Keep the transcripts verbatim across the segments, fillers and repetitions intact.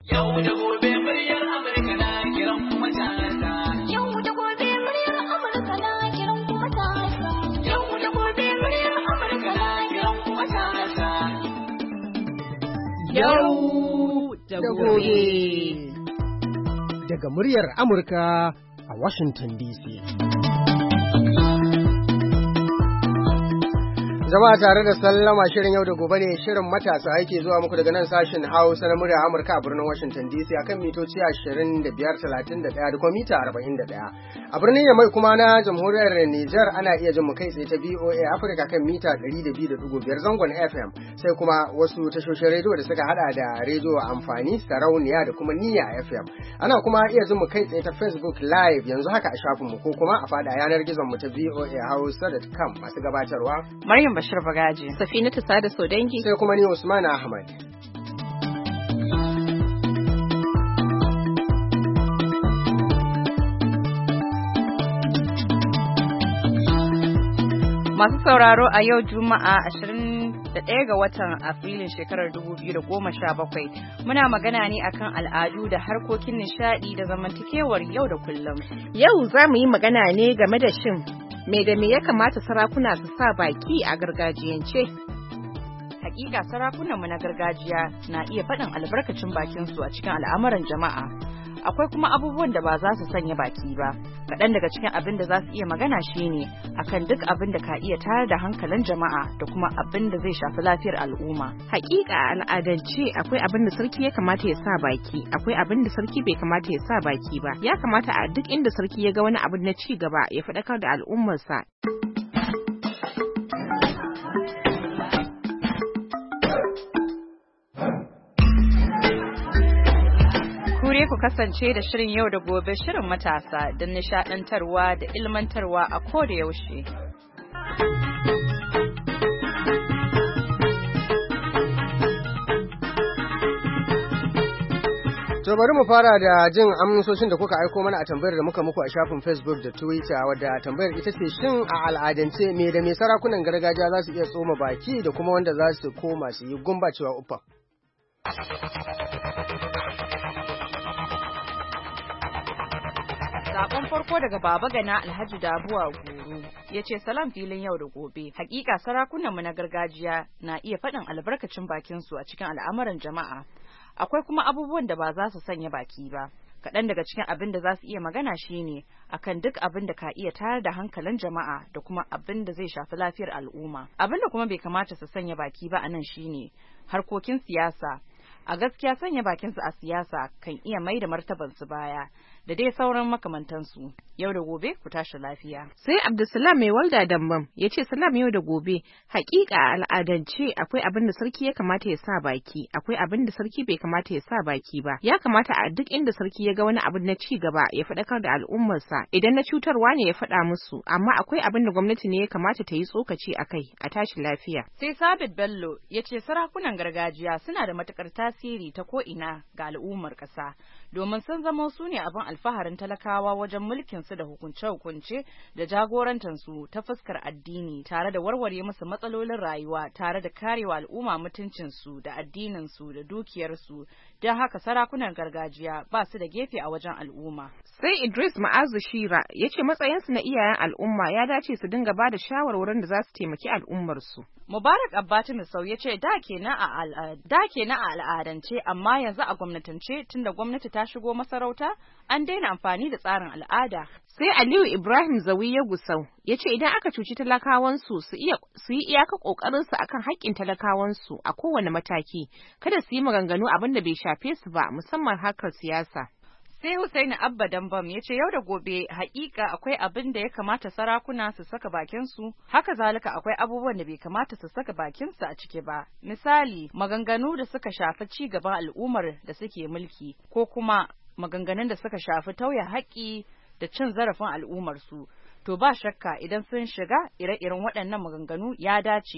Yau da gobe muryar Amurka na kiran kuma tasa. Yau da gobe muryar Amurka na kiran kuma tasa. Yau da gobe muryar Amurka na kiran kuma tasa. Yau da gobe. Daga muryar Amurka a Washington D C. Jama'a tare da sallama shirin yau da gobe ne shirin matasa yake zuwa muku daga nan sashen Hausa na murya Amurka a birnin Washington D C akan mitoci ashirin da biyar, talatin da ɗaya da kuma mita arba'in da ɗaya. A birnin Yamai kuma na jamhuriyar Nijar ana iya jin mu kai tsaye ta V O A Africa kan mita ɗari da biyu da ɗigo biyar zangon F M sai kuma wasu tashoshin rediyo da suka hada da rediyo amfani sarauniya da kuma niyya F M. Ana kuma iya jin mu kai tsaye ta Facebook Live yanzu haka a shafin mu ko kuma a fada yanar gizon mu ta V O A Hausa dot com masu gabatarwa Maryam Bashir Bagaji, Safinatu Sada Sodangi, sai kuma ni Usman Ahmad. Masu sauraro a yau Juma'a ashirin da ɗaya ga watan Afrilun shekarar dubu biyu da goma sha bakwai muna magana ne akan al'adu da harkokin nishadi da zamantakewar yau da kullum. Yau za mu yi magana ne game da shin me da me ya kamata sarakuna su sa baki a gargajiyance. Hakika sarakunanmu na gargajiya na iya faɗin albarkacin bakinsu a cikin al'amuran jama'a. Akwai kuma abubuwan da ba za su sanya baki ba. Kaɗan daga cikin abin da za su iya magana shine akan duk abin da ka iya tayar da hankalin jama'a da kuma abin da zai shafi lafiyar al'umma. Hakika a al'adance akwai abin da sarki ya kamata ya sa baki, akwai abin da sarki bai kamata ya sa baki ba. Ya kamata a duk inda sarki ya ga wani abu na ci gaba ya faɗakar da al'ummarsa. Kure ku kasance da shirin yau da gobe shirin matasa don nishadantarwa da ilmantarwa a koda yaushe. To bari mu fara da jin amsoshin da kuka aiko mana a tambayar da muka muku a shafin Facebook da Twitter wadda tambayar ita ce shin a al'adance me da me sarakunan gargajiya za su iya tsoma baki da kuma wanda za su koma su yi gumba cewa uffa. Sakon farko daga Baba Gana Alhaji Dabuwa Guru ya ce salam filin yau da gobe. Hakika sarakunanmu na gargajiya na iya faɗin albarkacin bakinsu a cikin al'amuran jama'a. Akwai kuma abubuwan da ba za su sanya baki ba. Kaɗan daga cikin abin da za su iya magana shine akan duk abin da ka iya tayar da hankalin jama'a da kuma abin da zai shafi lafiyar al'umma. Abin da kuma bai kamata su sanya baki ba a nan shine harkokin siyasa. A gaskiya sanya bakinsu a siyasa kan iya mai da martabansu baya da dai sauran makamantansu. Yau da gobe ku tashi lafiya. Sai Abdulsalam mai walda dambam ya ce salam yau da gobe. Hakika a al'adance akwai abin da sarki ya kamata ya sa baki, akwai abin da sarki bai kamata ya sa baki ba. Ya kamata a duk inda sarki ya ga wani abu na ci gaba ya faɗakar da al'ummarsa. Idan na cutarwa ne ya faɗa musu, amma akwai abin da gwamnati ne ya kamata ta yi tsokaci a kai. A tashi lafiya. Sai Sabit Bello ya ce sarakunan gargajiya suna da matukar tasiri ta ko'ina ga al'ummar ƙasa, domin sun zama su ne abin alfaharin talakawa wajen mulkinsu da hukunce-hukunce da jagorantansu ta fuskar addini tare da warware musu matsalolin rayuwa tare da karewa al'umma mutuncinsu da addininsu da dukiyarsu. Don haka sarakunan gargajiya ba su da gefe a wajen al'umma. Sai Idris Ma'azu Shira ya ce matsayinsu na iyayen al'umma ya dace su dinga ba da shawarwarin da za su taimaki al'ummarsu. Mubarak Abbati Misau ya ce da kenan a da kenan a al'adance amma yanzu a gwamnatance tunda gwamnati ta shigo masarauta an daina amfani da tsarin al'ada. Sai Aliyu Ibrahim Zawiya Gusau ya ce idan aka cuci talakawansu su iya su yi iyaka kokarinsu akan haƙƙin talakawansu a kowane mataki, kada su yi maganganu abin da bai shafe su ba musamman harkar siyasa. Sai Hussaini Abba Dambam ya ce yau da gobe haƙiƙa akwai abin da ya kamata sarakuna su saka bakinsu, haka zalika akwai abubuwan da bai kamata su saka bakinsu a ciki ba. Misali, maganganu da suka shafi ci gaban al'ummar da suke mulki ko kuma maganganun da suka shafi tauye haƙƙi da cin zarafin al'ummarsu. To ba shakka idan sun shiga ire-iren waɗannan maganganu ya dace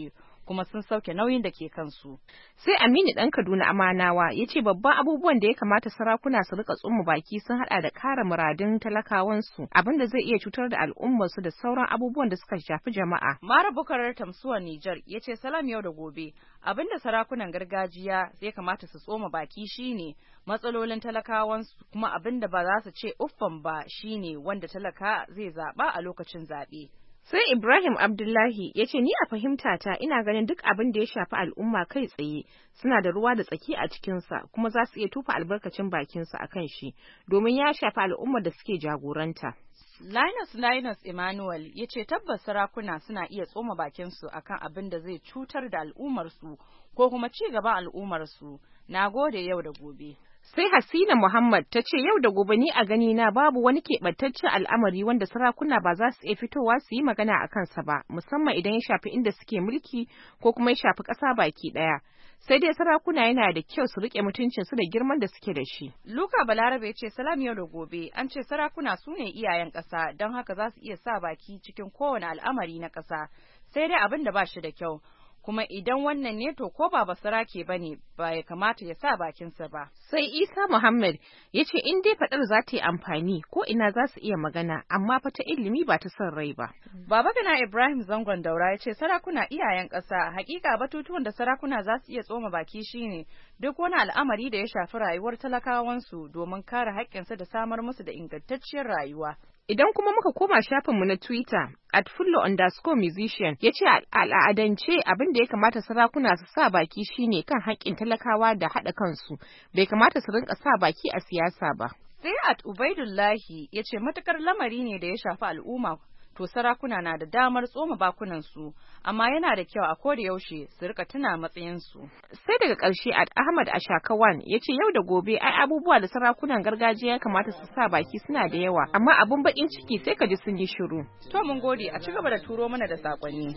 kuma sun sauke nauyin da ke kansu. Sai Aminu ɗan Kaduna Amanawa ya ce babban abubuwan da ya kamata sarakuna su rika tsumma baki sun haɗa da kare muradun talakawansu, abin da zai iya cutar da al'ummarsu da sauran abubuwan da suka shafi jama'a. Mara Bukarar Tamsuwa Nijar ya ce salam yau da gobe, abin da sarakunan gargajiya ya kamata su tsoma baki shine matsalolin talakawansu, kuma abin da ba za su ce uffan ba shine wanda talaka zai zaɓa a lokacin zaɓe. Sai Ibrahim Abdullahi ya ce ni a fahimta ta ina ganin duk abin da ya shafi al'umma kai tsaye suna da ruwa da tsaki a cikinsa, kuma za su iya tufa albarkacin bakinsa a kan shi domin ya shafi al'ummar da suke jagoranta. Linus Linus Emmanuel ya ce tabbas sarakuna suna iya tsoma bakinsu akan abin da zai cutar da al'ummarsu ko kuma ci gaban al'ummarsu. Na gode yau da gobe. Sai Hasina Muhammad ta ce yau da gobe ni a gani na babu wani keɓantaccen al'amari wanda sarakuna ba za su iya fitowa su yi magana a kansa ba, musamman idan ya shafi inda suke mulki ko kuma ya shafi ƙasa baki ɗaya. Sai dai sarakuna yana da kyau su riƙe mutuncinsu da girman da suke da shi. Luka Balarabe ce salam yau da gobe, an ce sarakuna su ne iyayen ƙasa, don haka za su iya sa baki cikin kowane al'amari na ƙasa, sai dai abin da ba shi da kyau. Kuma idan wannan ne to ko ba basarake ba ne ba ya kamata ya sa bakinsa ba. Sai Isa Muhammad ya ce in dai faɗar za ta yi amfani ko ina za su iya magana, amma fa ta ilimi ba ta son rai ba. Baba Gana Ibrahim Zangon Daura ya ce sarakuna iyayen ƙasa, hakika batutuwan da sarakuna za su iya tsoma baki shine duk wani al'amari da ya shafi rayuwar talakawansu domin kare haƙƙinsu da samar musu da ingantacciyar rayuwa. Idan kuma muka koma shafinmu na Twitter, at fullo underscore musician, ya ce al'adance abin da ya kamata sarakuna su sa baki shine kan haƙƙin talakawa da haɗa kansu, bai kamata su rinka sa baki a siyasa ba. Sai at Ubaidullahi ya ce matukar lamari ne da ya shafi al'umma, to sarakuna na da damar tsoma bakunansu, amma yana da kyau a koda yaushe su rika tuna matsayinsu. Sai daga ƙarshe at Ahmad Ashakawan ya ce yau da gobe ai abubuwa da sarakunan gargajiya ya kamata su sa baki suna da yawa, amma abun bakin ciki sai ka ji sun yi shiru. To mun gode, a ci gaba da turo mana da saƙonni.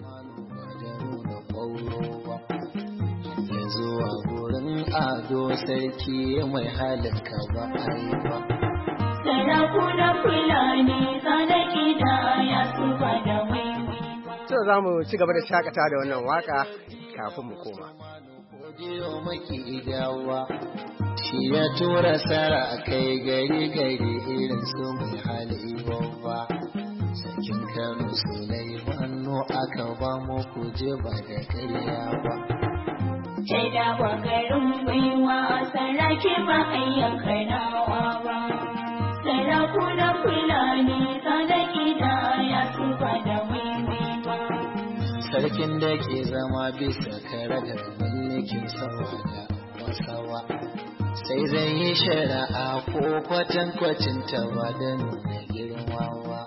Zuwa gurin ado sarki mai halin ka ba ai ba. Sarakuna Fulani sadaki da ya tsufa da waiwai. To za mu ci gaba da shakata da wannan waka kafin mu koma. Godiyo maki idawa, shi ya tura sara kai gari gari irin su mai hali babba. Sarkin Kano Sulaiman aka ba mu kuje ba da ƙarya ba. Shaida wa garin baiwa saraki ba ayyanka nawa ba. Sarakuna Fulani sadaki da ya tsufa da waiwai ba. Sarkin da ke zama bisa karagar mulkin sawa da wasawa, sai zai yi shari'a ko kwatankwacin ta ba da nuna girmawa.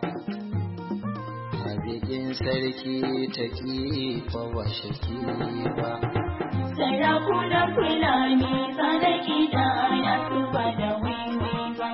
Haziƙin sarki ta ƙi fa ba shaki ba. Sarakuna Fulani sadaki da ya tsufa da waiwai ba.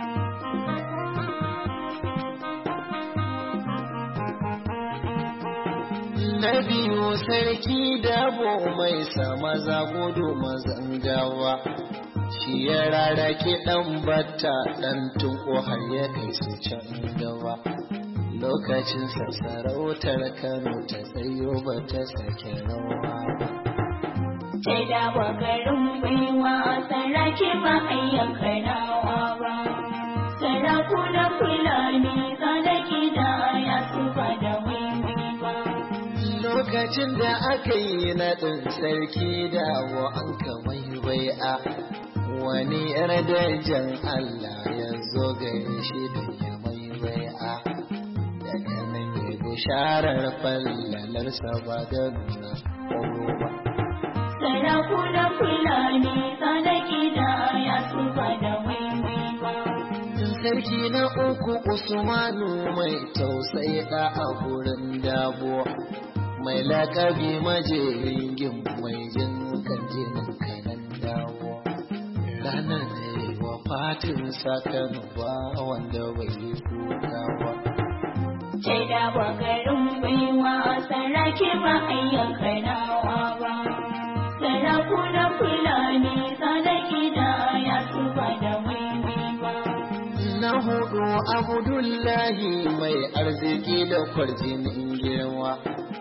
Na biyu sarki dabo mai sama zagudu mazan gawa, shi ya rarake ɗan batta ɗan tunko har ya kai su can gaba. Lokacin sarautar Kano ta tsayo ba ta sake rawa ba. Shaida wa garin baiwa saraki ba ayyanka nawa ba. Sarakuna Fulani sadaki da ya tsufa da waiwai ba. Lokacin da aka yi naɗin sarki da wa an kamai bai'a, wani yar dajan Allah ya zo gare shi da ya mai bai'a. Daga nan ya bisharar fallalarsa ba da nuna ƙoro ba. Sarakuna Fulani sadaki da ya tsufa da waiwai ba. Sarki na uku Usmanu mai tausayi da a gurin dabo, mai lakabi majerin gim mai jin kan jinin kanan dawo. Ranar da yi wa fatin sakanu ba wanda bai yi kuka ba. Shaida wa garin baiwa saraki ba ayyanka nawa ba. Sarakuna Fulani sadaki da ya tsufa da waiwai ba. Na hudu Abdullahi mai arziki da kwarjinin girma,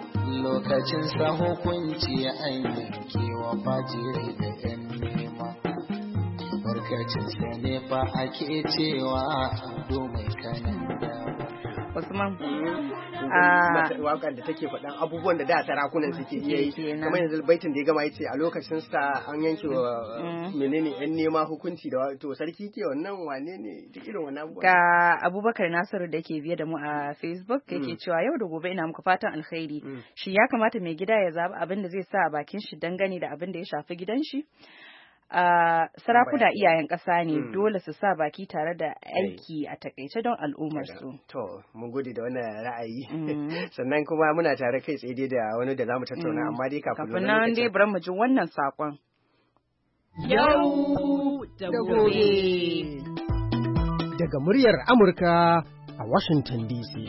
lokacin sa hukunci an yanke wa fajirai da yan nema barkacin sa ne fa ake cewa ado mai kanan dama. Usman a wakan da take faɗan abubuwan da da sarakunan suke iya yi kamar yanzu baitin da ya gama yace a lokacin sa an yanke wa menene yan nema hukunci da to sarki ke wannan wane ne duk irin wannan abubuwa. Ga Abubakar Nasiru da ke biye da mu a Facebook yake cewa yau da gobe ina muku fatan alkhairi. Shi ya kamata mai gida ya zaba abin da zai sa a bakin shi dangane da abin da ya shafi gidan shi. Uh, sarakuna iyayen ƙasa ne mm. dole su sa baki tare da aiki a takaice don al'ummar su. To, mun gode da wannan ra'ayi. Mm. Sannan kuma muna tare kai tsaye dai da wani da zamu tattauna mm. amma dai kafin kafin nan dai bari mu ji wannan sakon. Yau da gobe. Daga muryar Amurka a Washington D C.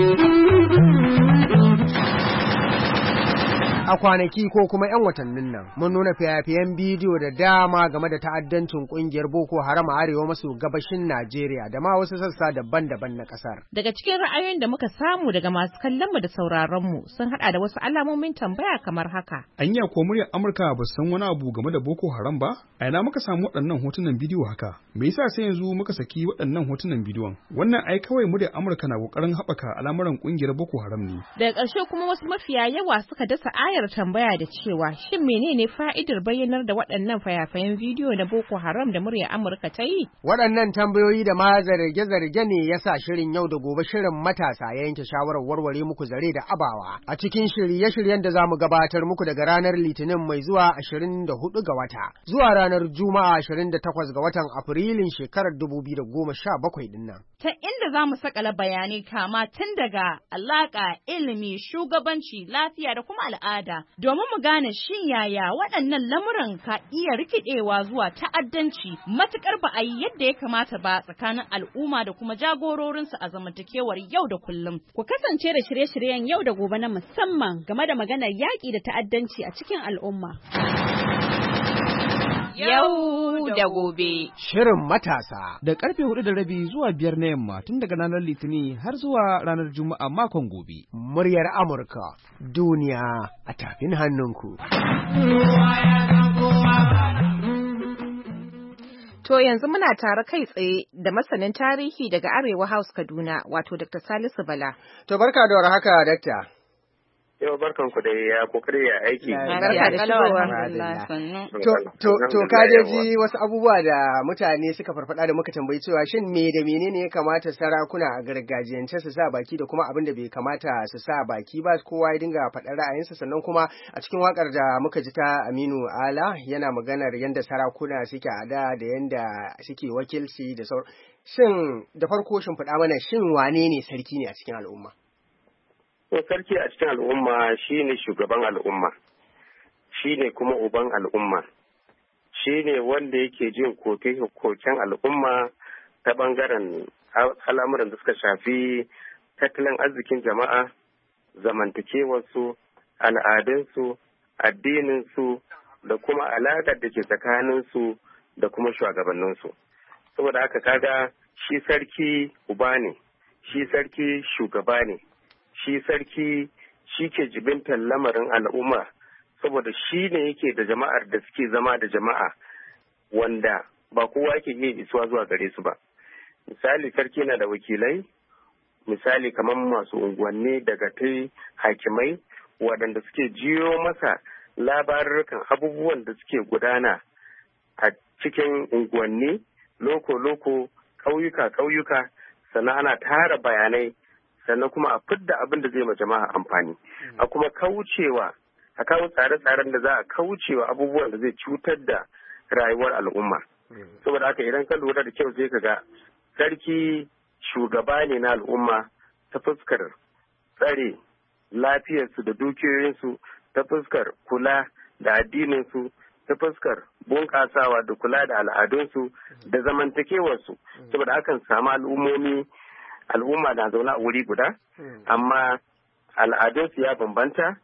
A kwanaki ko kuma 'yan watannin nan, mun nuna fiyafiyen bidiyo da dama game da ta'addancin ƙungiyar Boko Haram a arewa maso gabashin Najeriya da ma wasu sassa daban-daban na ƙasar. Daga cikin ra'ayoyin da muka samu daga masu kallon mu da sauraron mu sun haɗa da wasu alamomin tambaya kamar haka. Anya ko muryar Amurka ba san wani abu game da Boko Haram ba? A ina muka samu waɗannan hotunan bidiyo haka? Me yasa sai yanzu muka saki waɗannan hotunan bidiyon? Wannan ai kawai muryar Amurka na ƙoƙarin haɓaka al'amuran ƙungiyar Boko Haram ne. Daga ƙarshe kuma wasu mafiya yawa suka dasa ayar tambaya da cewa shin menene fa'idar bayyanar da waɗannan fayafayen bidiyo na Boko Haram da muryar Amurka ta yi? Waɗannan tambayoyi da ma zarge-zarge ne ya sa shirin yau da gobe shirin matasa ya yanke shawarar warware muku zare da abawa a cikin shirye-shiryen da za mu gabatar muku daga ranar Litinin mai zuwa ashirin da hudu ga wata zuwa ranar Juma'a ashirin da takwas ga watan Afrilun shekarar dubu biyu da goma sha bakwai din nan. Ta inda za mu sakala bayanai kama tun daga alaƙa, ilimi, shugabanci, lafiya da kuma al'ada. Domin mu gane shin yaya waɗannan lamuran ka iya rikidewa zuwa ta'addanci matukar ba a yi yadda ya kamata ba tsakanin al'umma da kuma jagororinsu a zamantakewar yau da kullum. Ku kasance da shirye-shiryen yau da gobe na musamman game da maganar yaƙi da ta'addanci a cikin al'umma. Yau da gobe. Shirin matasa. Da karfe hudu da rabi zuwa biyar na yamma tun daga ranar Litinin har zuwa ranar Juma'a makon gobe. Muryar Amurka. Duniya a tafin hannunku. To yanzu muna tare kai tsaye da masanin tarihi daga Arewa House Kaduna wato Doctor Salisu Bala. To barka da warhaka Doctor. Yau barkan ku da ya kokari ya aiki. Barka da shigowa. To ka ji wasu abubuwa da mutane suka farfada da muka tambayi cewa shin me da menene ya kamata sarakuna a gargajiyance su sa baki da kuma abin da bai kamata su sa baki ba, kowa ya dinga faɗar ra'ayinsa. Sannan kuma a cikin wakar da muka ji ta Aminu Ala yana maganar yanda sarakuna suke a da da yanda suke wakilci da sauran. Shin da farko shin faɗa mana shin wane ne sarki ne a cikin al'umma? To sarki a cikin al'umma shine shugaban al'umma, shine kuma uban al'umma, shine wanda yake jin koke-koken al'umma ta bangaren al'amuran da suka shafi tattalin arzikin jama'a, zamantakewarsu, al'adunsu, addininsu da kuma alaƙar da ke tsakaninsu da kuma shugabanninsu. Saboda haka kaga shi sarki uba ne, shi sarki shugaba ne. Shi sarki shi ke jibintar lamarin al'umma saboda shi ne yake da jama'ar da suke zama da jama'a wanda ba kowa yake iya isuwa zuwa gare su ba. Misali sarki na da wakilai, misali kamar masu unguwanni daga tai hakimai waɗanda suke jiyo masa labarurrukan abubuwan da suke gudana a cikin unguwanni, loko-loko, ƙauyuka-ƙauyuka, sannan ana tara bayanai sannan kuma a fidda abin da zai ma jama'a amfani a kuma kaucewa a kawo tsare-tsaren da za a kaucewa abubuwan da zai cutar da rayuwar al'umma saboda haka idan ka lura da kyau sai ka ga sarki shugaba ne na al'umma ta fuskar tsare lafiyarsu da dukiyoyinsu, ta fuskar kula da addininsu, ta fuskar bunƙasawa da kula da al'adunsu da zamantakewarsu saboda hakan samu al'ummomi al'umma na zaune a wuri guda, amma al'adunsu ya bambanta,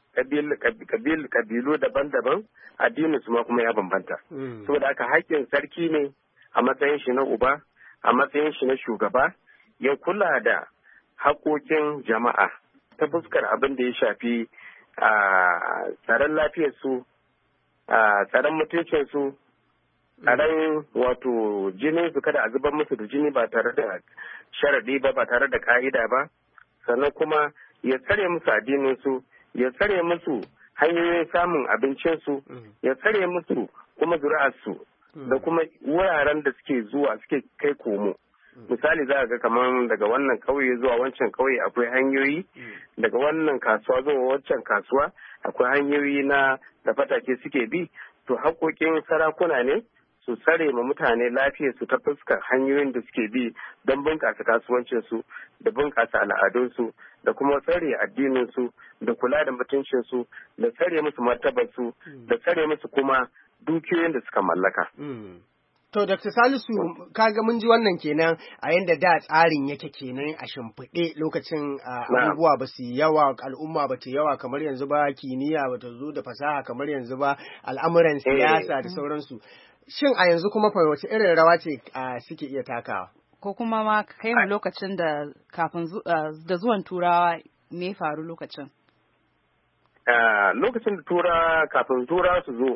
kabilu daban-daban, addininsu ma kuma ya bambanta. Saboda haka haƙƙin sarki ne a matsayin shi na uba, a matsayin shi na shugaba, ya kula da haƙoƙin jama'a ta fuskar abin da ya shafi tsaron lafiyarsu, tsaron mutuncinsu, tsaron wato jinin su kada a zubar musu da jini ba tare da sharadi ba ba tare da ka'ida ba, sannan kuma ya tsare musu addininsu, ya tsare musu hanyoyin samun abincinsu, ya tsare musu kuma zuri'arsu da kuma wuraren da suke zuwa suke kai komo. Misali za a ga kamar daga wannan kauye zuwa wancan kauye akwai hanyoyi, daga wannan kasuwa zuwa wancan kasuwa akwai hanyoyi na da fatake suke bi. To haƙoƙin sarakuna ne su tsare ma mutane lafiyar su ta fuskar hanyoyin da suke bi don bunƙasa kasuwancinsu da bunƙasa al'adunsu da kuma tsare addininsu da kula da mutuncinsu da tsare musu martabarsu da tsare musu kuma dukiyoyin da suka mallaka. To, Doctor Salisu, kaga mun ji wannan kenan a yanda da tsarin yake kenan a shimfiɗe lokacin abubuwa ba su yawa, al'umma ba ta yawa kamar yanzu ba, kimiyya ba ta zo da fasaha kamar yanzu ba, al'amuran siyasa da sauransu. Shin a yanzu kuma fa wace irin rawa ce suke iya takawa? Ko kuma ma kai mu lokacin da kafin da zuwan Turawa me faru lokacin? Lokacin da Turawa kafin Turawa su zo.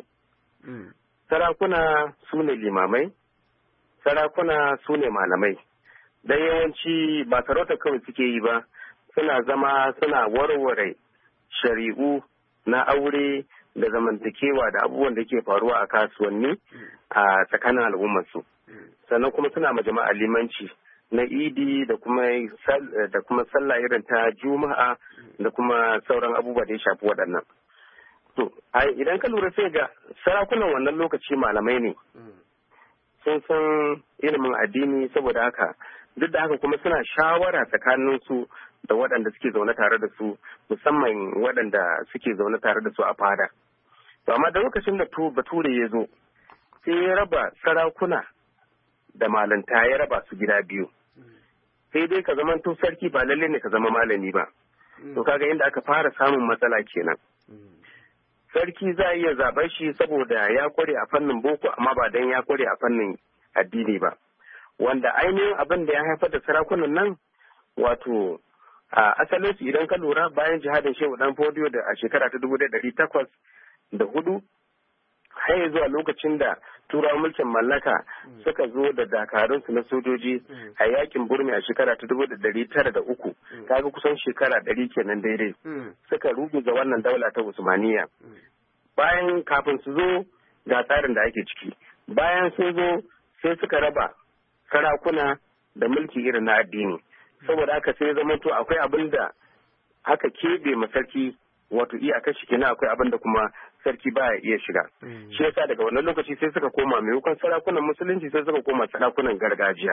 Sarakuna su ne limamai, sarakuna su ne malamai, don yawanci ba sarauta kawai suke yi ba, suna zama suna warware shari'u na aure da zamantakewa da abubuwan da ke faruwa a kasuwanni a tsakanin al'ummarsu. Sannan kuma suna ma jama'a limanci na idi da kuma da kuma sallah irin ta juma'a da kuma sauran abubuwa da ya shafi waɗannan. To, idan ka lura sai ga sarakunan wannan lokaci malamai ne, sun san ilimin addini saboda haka, duk da haka kuma suna shawara tsakaninsu da waɗanda suke zaune tare da su, musamman waɗanda suke zaune tare da su a fada. To, amma da lokacin da Bature ya zo, sai ya raba sarakuna da malanta ya raba su gida biyu. Sai dai ka zama to sarki ba lalle ne ka zama malami ba. To, kaga inda aka fara samun matsala kenan. Sarki za a iya zaɓar shi saboda ya kware a fannin boko amma ba don ya kware a fannin addini ba. Wanda ainihin abin da ya haifar da sarakunan nan wato a asalin su idan ka lura bayan jihadin Shehu Dan Fodiyo da a shekara ta dubu ɗari takwas da hudu har zuwa lokacin da turawan mulkin mallaka suka zo da dakarunsu na sojoji a yakin Burmi a shekara ta dubu ɗari tara da uku, kaga kusan shekara ɗari kenan daidai suka ruguza wannan daula ta Usmaniya. Bayan kafin su zo ga tsarin da ake ciki, bayan sun zo sai suka raba sarakuna da mulki irin na addini, saboda haka sai zama to akwai abin da aka keɓe ma sarki wato iyakar shi kenan, akwai abin da kuma sarki baya iya shiga. Shi yasa daga wannan lokaci sai suka koma maimakon sarakunan musulunci sai suka koma sarakunan gargajiya.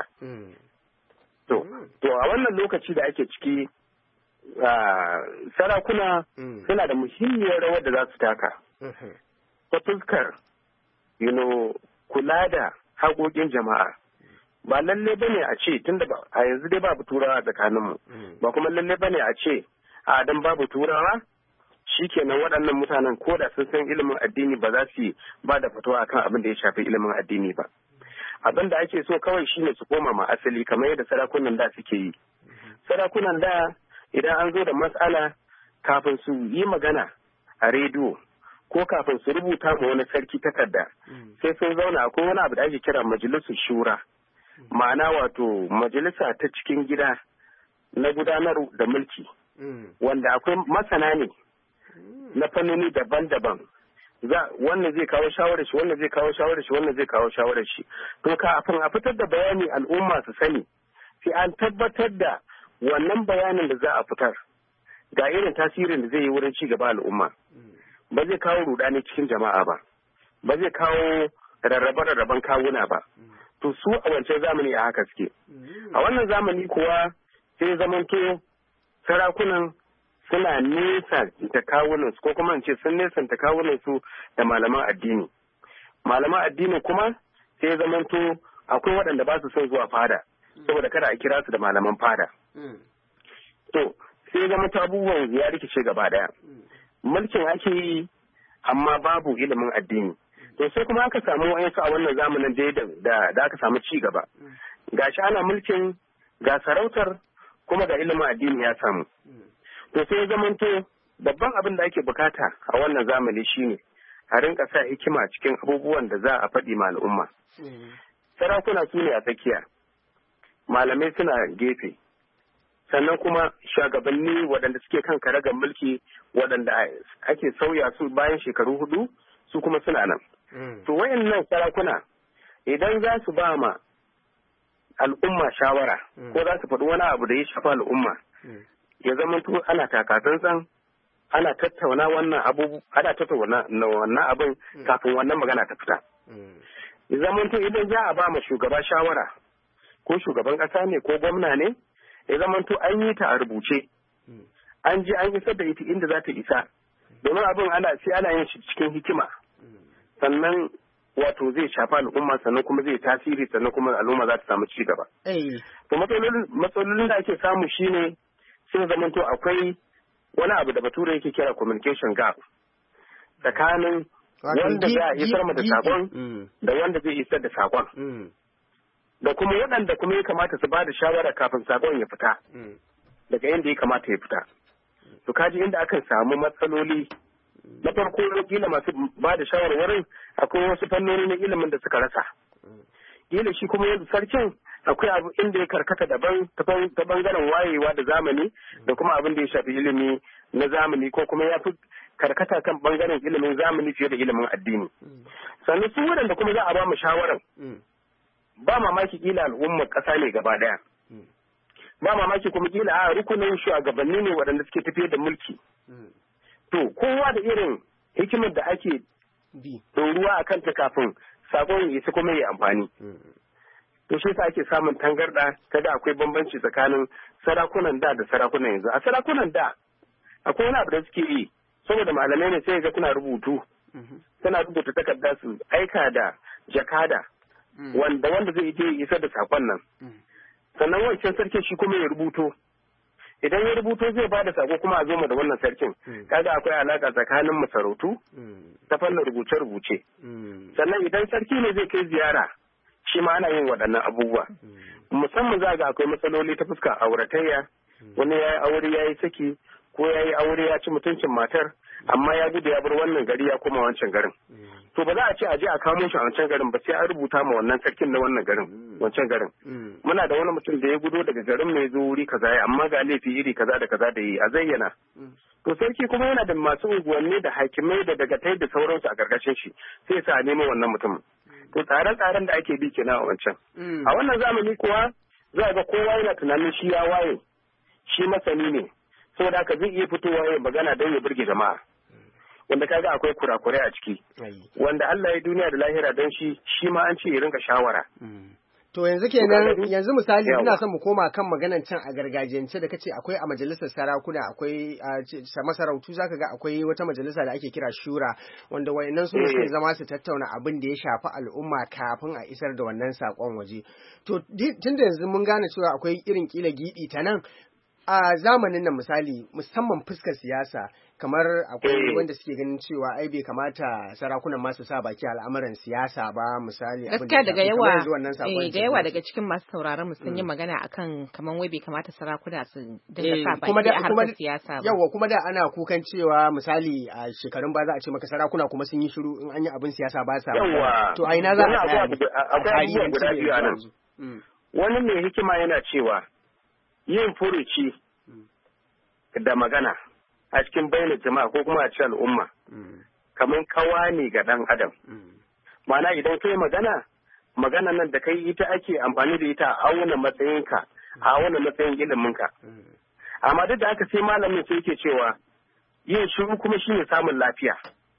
To, to a wannan lokaci da ake ciki sarakuna suna da muhimmiyar rawar da za su taka. Ta fuskar, you know, kula da haƙoƙin jama'a. Ba lalle bane a ce tunda a yanzu dai babu turawa tsakaninmu, ba kuma lalle bane a ce a dan babu turawa shikenan waɗannan mutanen ko da sun san ilimin addini ba za su ba da fatawa akan abin da ya shafi ilimin addini ba. Abin da ake so kawai shine su koma ma asali kamar yadda sarakunan da suke yi. Sarakunan da idan an zo da matsala kafin su yi magana a rediyo ko kafin su rubuta ma wani sarki takarda sai sun zauna akwai wani abu da ake kira majalisar shura, ma'ana wato majalisa ta cikin gida na gudanar da mulki wanda akwai masana ne na fannoni daban-daban, wannan zai kawo shawarar shi, wannan zai kawo shawarar shi, wannan zai kawo shawarar shi. To kafin a fitar da bayani al'umma su sani, sai an tabbatar da wannan bayanin da za a fitar ga irin tasirin da zai yi wurin ci gaba al'umma. Ba zai kawo rudani cikin jama'a ba, ba zai kawo rarrabe-rarraben kawuna ba. To su a wancan zamani a haka suke. A wannan zamani kuwa sai zamanto sarakunan suna nesa ta kawunansu ko kuma ce sun nesanta kawunansu da malaman addini. Malaman addini kuma sai zamanto akwai waɗanda ba su son zuwa fada saboda kada a kira su da malaman fada. To sai zamanto abubuwan ya rikice gaba ɗaya. Mulkin ake yi amma babu ilimin addini. To sai kuma aka samu wa'yansu a wannan zamanin da da aka samu ci gaba. Gashi ana mulkin ga sarautar kuma ga ilimin addini ya samu. To sai ya zamanto babban abin da ake bukata a wannan zamani shine a rinka sa hikima cikin abubuwan da za a faɗi ma al'umma. Sarakuna su ne a tsakiya, malamai suna gefe, sannan kuma shugabanni waɗanda suke kan karagar mulki waɗanda ake sauya su bayan shekaru hudu su kuma suna nan. To wayannan sarakuna idan za su ba ma al'umma shawara ko za su faɗi wani abu da ya shafa al'umma, ya zama to ana takatsantsan, ana tattauna wannan abu, ana tattauna wannan abin kafin wannan magana ta fita. Ya zama to idan za a ba ma shugaba shawara ko shugaban ƙasa ne ko gwamna ne, ya zama to an yi ta a rubuce, an je an isar da ita inda za ta isa, domin abin ana sai ana yin shi cikin hikima, sannan wato zai shafa al'umma, sannan kuma zai tasiri, sannan kuma al'umma za ta samu ci gaba. To matsalolin da ake samu shine sai zama to akwai wani abu da bature yake kira communication gap tsakanin wanda za a isar da sakon da wanda zai isar da sakon. Da kuma waɗanda kuma ya kamata su ba da shawara kafin sakon ya fita daga yadda ya kamata ya fita. To kaji inda akan samu matsaloli. Na farko kila masu ba da shawarwarin akwai wasu fannoni na ilimin da suka rasa. Kila shi kuma yanzu sarkin akwai abu inda ya karkata daban ta bangaren wayewa da zamani da kuma abin da ya shafi ilimi na zamani, ko kuma ya fi karkata kan bangaren ilimin zamani fiye da ilimin addini. Sannan su waɗanda kuma za a ba mu shawaran ba mamaki kila al'ummar ƙasa ne gaba ɗaya. Ba mamaki kuma kila a rukunin shugabanni ne waɗanda suke tafiyar da mulki. To kowa da irin hikimar da ake ɗoruwa a kanta kafin sakon ya isa kuma ya amfani. To shi sa ake samun tangarɗa, kada akwai bambanci tsakanin sarakunan da da sarakunan yanzu. A sarakunan da akwai wani abu da suke yi, saboda malamai ne sai ga suna rubutu, suna rubuta takarda su aika da jakada wanda wanda zai je isar da sakon nan. Sannan wancan sarkin shi kuma ya rubuto. Idan ya rubuto zai ba da sako kuma a zo mu da wannan sarkin. Kaga akwai alaka tsakanin masarautu ta fannin rubuce-rubuce. Sannan idan sarki ne zai kai ziyara, shi ma ana yin waɗannan abubuwa. Musamman za ga akwai matsaloli ta fuskar auratayya, wani ya yi aure ya yi saki, ko ya yi aure ya ci mutuncin matar, amma ya gudu ya bar wannan gari ya koma wancan garin. To ba za a ce a je a kamo shi a wancan garin ba, sai an rubuta ma wannan sarkin na wannan garin wancan garin. Muna da wani mutum da ya gudo daga garin mai zo wuri kaza ya, amma ga laifi iri kaza da kaza da yi a zayyana. To sarki kuma yana da masu unguwanni da hakimai da dagatai da sauransu a karkashin shi, sai sa a nemo wannan mutumin. To tsare-tsaren da ake bi kenan a wancan. A wannan zamani kuwa za ga kowa yana tunanin shi ya waye, shi masani ne, saboda haka zai iya fitowa ya magana don ya burge jama'a. Wanda kaga akwai kurakurai a ciki. Wanda Allah ya duniya da lahira don shi, shi ma an ce ya rinka shawara. To yanzu kenan yanzu misali ina son mu koma kan maganan can a gargajiyance da kace akwai a majalisar sarakuna, akwai a masarautu zaka ga akwai wata majalisa da ake kira shura, wanda wayannan su suke zama su tattauna abin da ya shafi al'umma kafin a isar da wannan sakon waje. To tunda yanzu mun gane cewa akwai irin kila gibi ta nan a zamanin nan, misali musamman fuskar siyasa, kamar akwai wanda suke ganin cewa ai bai kamata sarakunan masu sa baki al'amuran siyasa ba, misali gaskiya daga yawa eh da yawa daga cikin masu sauraron mu sun yi magana akan kaman wai bai kamata sarakuna su dinga sa baki a harkar siyasa ba. Yawa kuma da ana kukan cewa misali a shekarun ba za a ce maka sarakuna kuma sun yi shiru in an yi abin siyasa ba sa. To a ina za a tsaya? Akwai abubuwa guda biyu a nan. Wani mai hikima yana cewa yin furuci da magana a cikin bayanin jama'a ko kuma a cikin al'umma kamar kawa ne ga ɗan adam. Ma'ana idan kai magana, magana nan da kai ita ake amfani da ita a auna matsayinka, a auna matsayin iliminka. Amma duk da haka sai malamin sai yake cewa yin shiru kuma shine samun lafiya.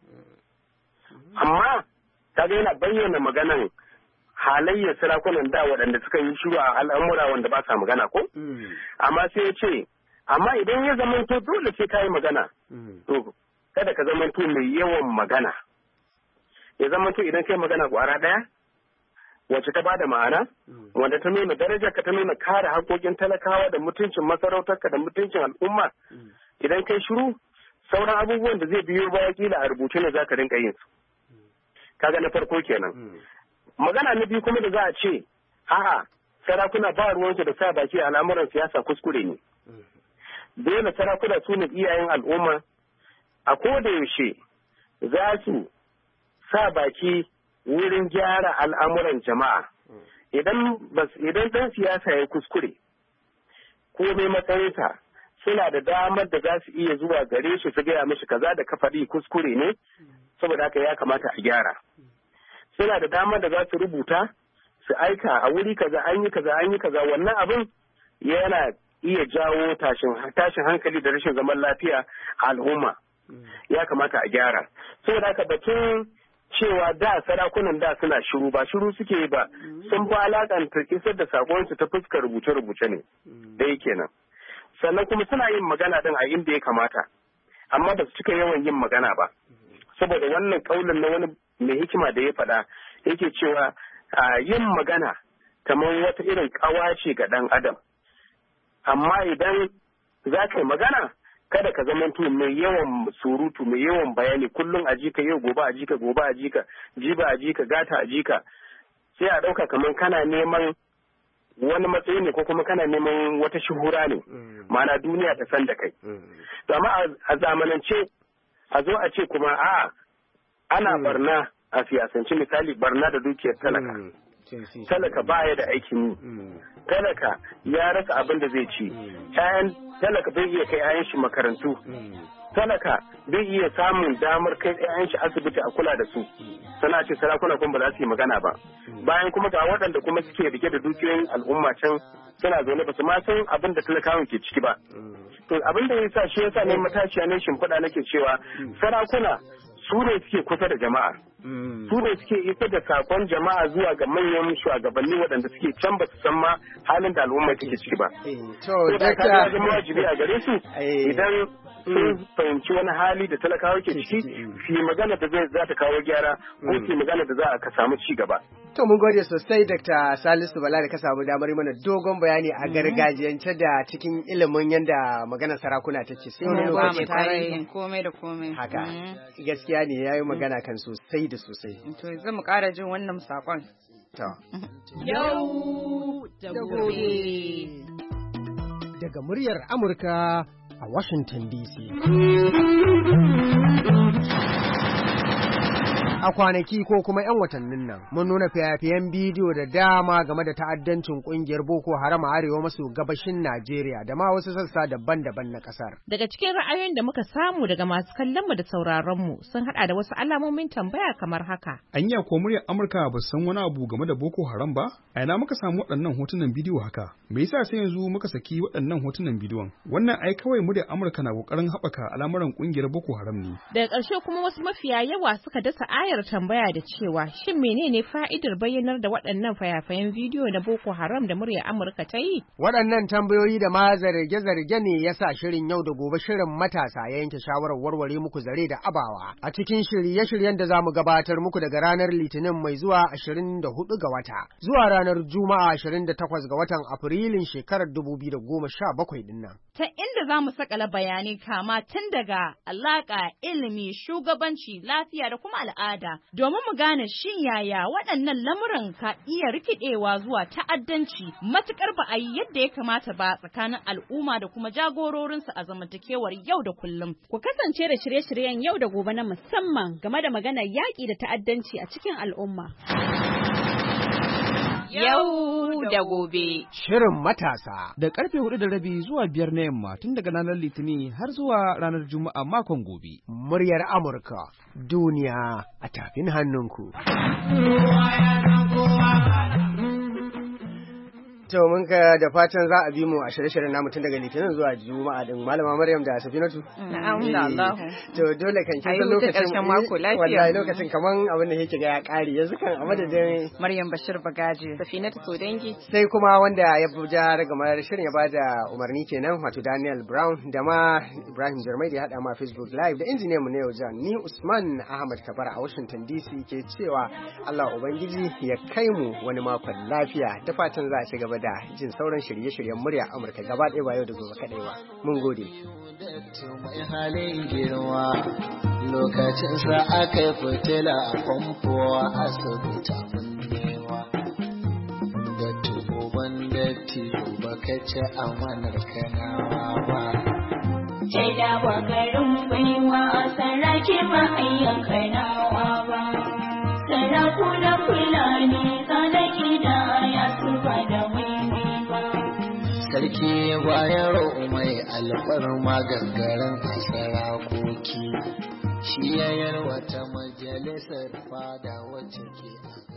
Amma kaga yana bayyana maganan halayyar sarakunan da waɗanda suka yi shiru a al'amura wanda ba sa magana ko? Amma sai ya ce, amma idan ya zamanto dole sai ka yi magana, to kada ka zamanto mai yawan magana. Ya zamanto idan kai magana ƙwara ɗaya, wacce ta bada ma'ana, wanda ta nuna daraja ka, ta nuna kare haƙoƙin talakawa da mutuncin masarautarka da mutuncin al'umma, idan kai shiru, sauran abubuwan da zai biyo baya kila a rubuce ne za ka rinka yin su. Kaga na farko kenan. Magana na biyu kuma da za a ce, a'a, sarakuna ba ruwansu da sa baki a al'amuran siyasa kuskure ne. Dole sarakuna su ne iyayen al'umma, a koda yaushe za su sa baki wurin gyara al'amuran jama'a. Idan idan ɗan siyasa ya kuskure ko mai matsayinsa suna da damar da za su iya zuwa gare shi su gaya mishi kaza da ka faɗi kuskure ne, saboda haka ya kamata a gyara. Suna da damar da za su rubuta su aika a wuri kaza an yi kaza an yi kaza, wannan abin yana iya jawo tashin hankali da rashin zaman lafiya a al'umma. Ya kamata a gyara. Saboda haka batun cewa da sarakunan da suna shiru ba shiru suke ba, sun fi alakanta isar da sakonsu ta fuskar rubuce-rubuce ne da yake nan. Sannan kuma suna yin magana din a inda ya kamata, amma ba su cika yawan yin magana ba. Saboda wannan kaulin na wani mai hikima da ya faɗa yake cewa yin magana kamar wata irin ƙawa ce ga ɗan adam. Amma idan za ka yi magana, kada ka zama mai yawan surutu, mai yawan bayani, kullum a jika yau gobe a jika gobe a jika jiba a jika gata a jika, sai a ɗauka kamar kana neman wani matsayi ne ko kuma kana neman wata shuhura ne, ma'ana duniya ta san da kai. To amma a zamanance a zo a ce kuma a ana barna a siyasance, misali barna da dukiyar talaka. Talaka baya da aikin yi, talaka ya rasa abin da zai ci, ƴaƴan talaka bai iya kai ƴaƴan shi makarantu, talaka bai iya samun damar kai ƴaƴan shi asibiti a kula da su, sana ce sarakuna kuma ba za su yi magana ba. Bayan kuma ga waɗanda kuma suke rike da dukiyoyin al'umma can suna zaune ba su ma san abin da talakawan ke ciki ba. To abin da ya sa shi yasa ne matashiya ne shimfiɗa nake cewa sarakuna su ne suke kusa da jama'a. Su ne suke isar da sakon jama'a zuwa ga manyan shugabanni waɗanda suke can ba su san ma halin da al'umma take ciki ba. To da ka ya zama wajibi a gare su idan sun fahimci wani hali da talakawa ke ciki, su yi magana da zai za ta kawo gyara ko su yi magana da za a ka samu ci gaba. To mun gode sosai Dakta Salisu Bala da ka samu damar mana dogon bayani a gargajiyance da cikin ilimin yadda maganar sarakuna take. Sai wani lokaci kwarai komai da komai. Haka gaskiya ne yayi magana kan sosai da sosai. To zan mu ƙara jin wannan sakon. To. Yau da gobe. Daga muryar Amurka a Washington D C. A kwanaki ko kuma 'yan watannin nan mun nuna fiyafiyen bidiyo da dama game da ta'addancin kungiyar Boko Haram a arewa maso gabashin Najeriya da ma wasu sassa daban-daban na kasar. Daga cikin ra'ayoyin da muka samu daga masu kallon mu da sauraron mu sun hada da wasu alamomin tambaya kamar haka. Anya ko muryar Amurka ba san wani abu game da Boko Haram ba? A ina muka samu waɗannan hotunan bidiyo haka? Me yasa sai yanzu muka saki waɗannan hotunan bidiyon? Wannan ai kawai muryar Amurka na kokarin haɓaka al'amuran kungiyar Boko Haram ne. Daga ƙarshe kuma wasu mafiya yawa suka dasa ayar tambaya da cewa shin menene fa'idar bayyanar da waɗannan fayafayen bidiyo na Boko Haram da muryar Amurka ta yi? Waɗannan tambayoyi da ma zarge-zarge ne ya sa shirin yau da gobe shirin matasa ya yanke shawarar warware muku zare da abawa a cikin shirye-shiryen da za mu gabatar muku daga ranar Litinin mai zuwa ashirin da hudu ga wata zuwa ranar Juma'a ashirin da takwas ga watan Afrilun shekarar dubu biyu da goma sha bakwai din nan. Ta inda za mu sakala bayanai kama tun daga alaƙa, ilimi, shugabanci, lafiya da kuma al'ada. Domin mu gane shin yaya waɗannan lamuran ka iya rikidewa zuwa ta'addanci matukar ba a yi yadda ya kamata ba tsakanin al'umma da kuma jagororinsu a zamantakewar yau da kullum. Ku kasance da shirye-shiryen yau da gobe na musamman game da maganar yaƙi da ta'addanci a cikin al'umma. Yau da gobe. Shirin matasa. Da karfe hudu da rabi zuwa biyar na yamma tun daga ranar Litinin har zuwa ranar Juma'a makon gobe. Muryar Amurka, duniya a tafin hannunku. To mun ka da fatan za a bi mu a shirye-shiryen namu tun daga Litinin zuwa Juma'a din Malama Maryam da Safinatu. Na'am da Allah. To dole kan kin san lokacin mako lafiya. Wallahi lokacin kaman abin da yake ga ya kare yanzu kan a madadin Maryam Bashir Bagaji, Safinatu Sodangi. Sai kuma wanda ya buja ragamar shirin ya bada umarni kenan wato Daniel Brown da ma Ibrahim Jarmai da ya hada ma Facebook Live da injiniyan mu ne yau Jan ni Usman Ahmad Kabara a Washington D C ke cewa Allah ubangiji ya kai mu wani makon lafiya da fatan za a ci gaba da jin sauran shirye-shiryen murya Amurka gaba ɗaya ba yau da gobe kaɗai ba. Mun gode. Mai halin girma lokacin sa aka yi fitila a famfo a asibita mun nema. Da tuban da tiyo baka ci amanar kanawa ba. Shaida wa garin baiwa ce ba ayyanka nawa ba. Sarakuna Fulani tsanaki da ya su ba da waiwai ba. Sarki bayaro mai alfarma gangaren a sarakoki, shi yayar wata majalisar fada wacce ke a